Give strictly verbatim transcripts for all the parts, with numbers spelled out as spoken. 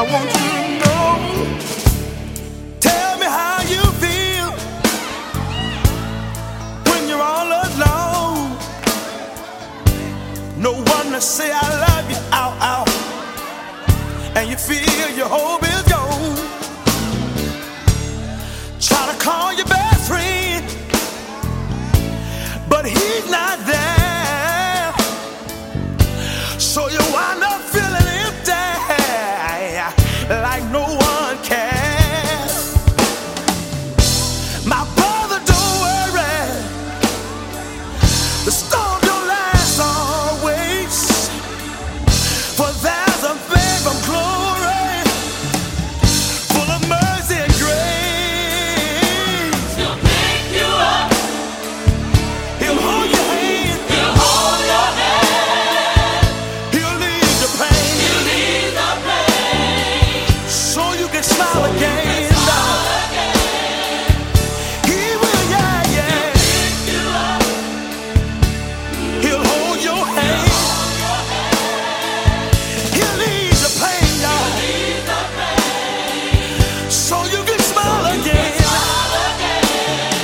want you to know. Tell me how you feel when you're all alone. No one to say I love you out, out, and you feel your hope is gone. Try to call your best friend, but he's not there. So you wind up feeling empty, like no one cares. My brother, don't worry, the storm don't last always, for there's a babe of glory, full of mercy and grace. He'll pick you up. He'll hold your hand. He'll hold your hand. He'll leave the pain. He'll ease the pain. So you can smile again. Smile again. He will, yeah, yeah. Pick you up. He'll hold your hand. He'll ease the pain, y'all. Ease the pain. So you can smile again. Smile again.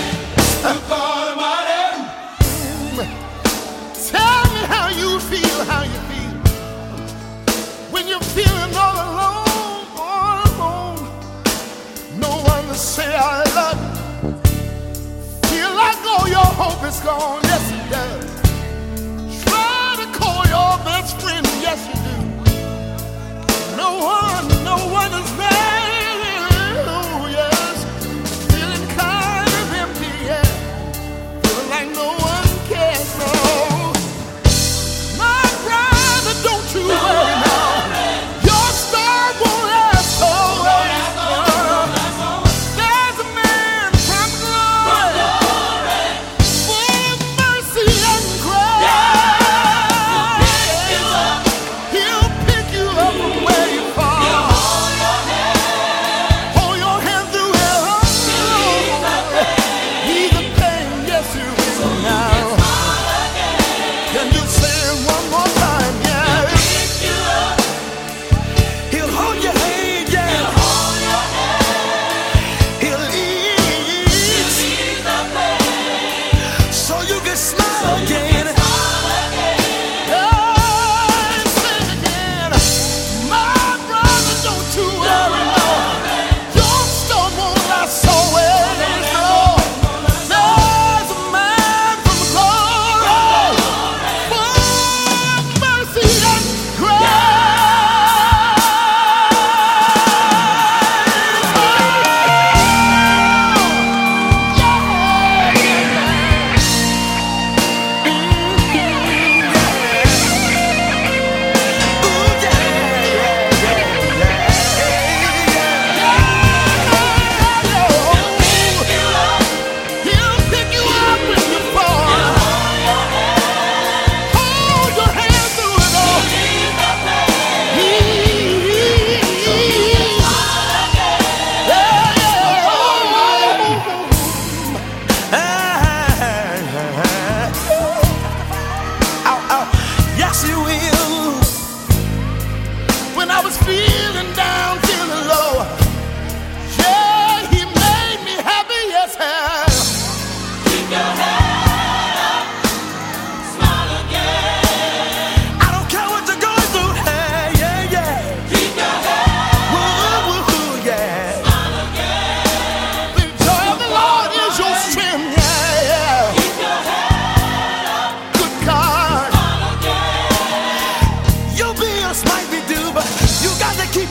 Tell me how you feel, how you feel when you're feeling all alone, all alone. No one to say I love you. Feel like all your hope is gone, yes it does. Try to call your best friend, yes you do. No one, no one is there, oh yes. Feeling kind of empty, yeah. Feeling like no one cares, no. My brother, don't you worry now. Your star won't last always. There's a man from glory, full of mercy and grace. He'll pick you up from where you fall. Hold your hand through hell. Ease the pain, yes you will now. Can you say it one more time, yeah? Pick you up. He'll hold your hand, yeah. Hold your hand. He'll ease, Ease the pain. so you can smile again. Smile again. Hey, say it again. My brother, don't you worry, no. Your storm won't last always, no. There's a man from glory, full of mercy and He'll pick you up when you fall. Hold your hand through it all. Yes, he will. When I was feeling down, feeling low, yeah, he made me happy, yes, hell. Keep your head up. Smile again. I don't care what you're going through, hey, yeah, yeah. Keep your head Woo, woo, woo, yeah. Smile again. The joy of the Lord is your strength, yeah, yeah. Keep your head up. Good God, Smile again. your bills might be due, but you got to keep